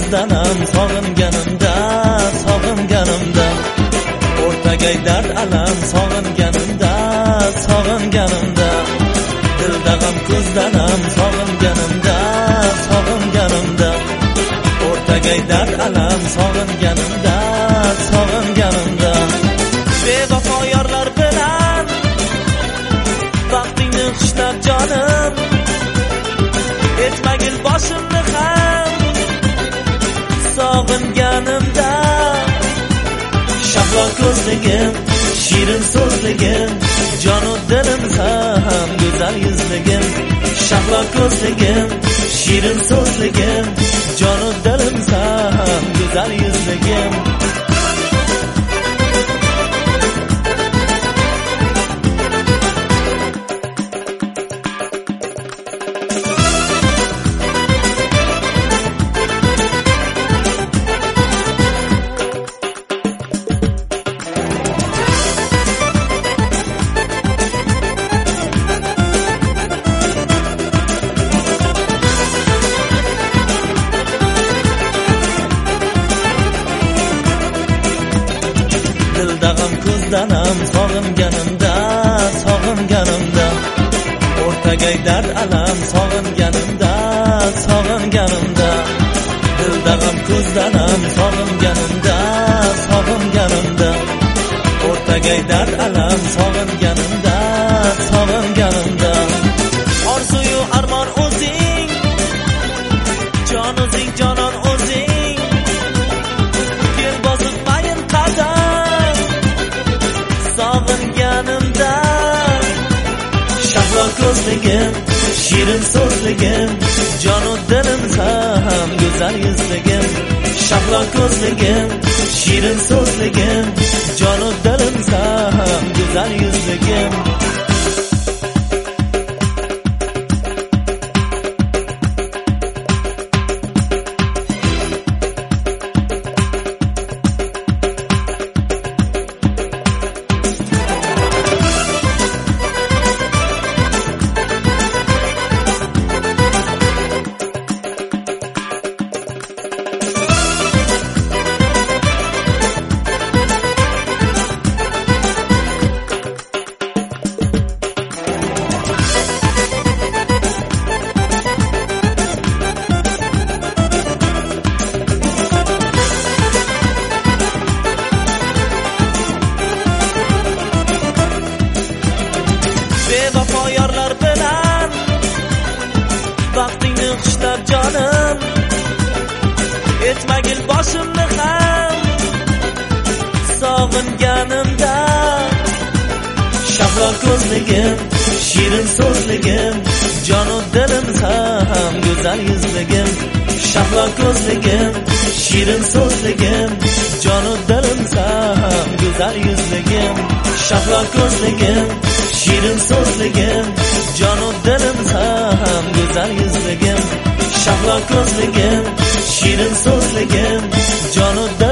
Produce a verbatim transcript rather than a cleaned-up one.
ko'zdanam sog'inganimda sog'inganimda o'rtagay dard alam sog'inganimda sog'inganimda dilda g'am ko'zdanam sog'inganimda sog'inganimda o'rtagay dard alam sog'inganimda sog'inganimda bevafo yorlar bilan vaqtingni xushlab jonim etmagil boshimni ham sog'inganimda shahlo ko'zligim shirin so'zligim jonu dilim ham go'zal yuzligim shahlo ko'zligim shirin so'zligim jonu dilim ham go'zal yuzligim dildag'am ko'zdanam sog'inganimda sog'inganimda o'rtagay dard alam sog'inganimda sog'inganimda dildag'am ko'zdanam sog'inganimda sog'inganimda o'rtagay dard alam sog'inganimda sog'inganimda orzuyu armon o'zing jon o'zing jonon o'zing kel bosib mayin qadam sog'inganimda shahlo ko'zligim shirin so'zligim jonu dilim ham go'zal yuzligim shahlo ko'zligim shirin so'zligim jonu dilim ham go'zal yuzligim bevafo yorlar bilan vaqtingni xushlab jonim etmagil boshimni ham sog'inganimda shahlo ko'zligim shirin so'zligim jonu dilim ham go'zal yuzligim shahlo ko'zligim shirin so'zligim jonu dilim ham go'zal yuzligim shahlo ko'zligim shirin so'zligim jonu dilim ham go'zal yuzligim shahlo ko'zligim shirin so'zligim jonu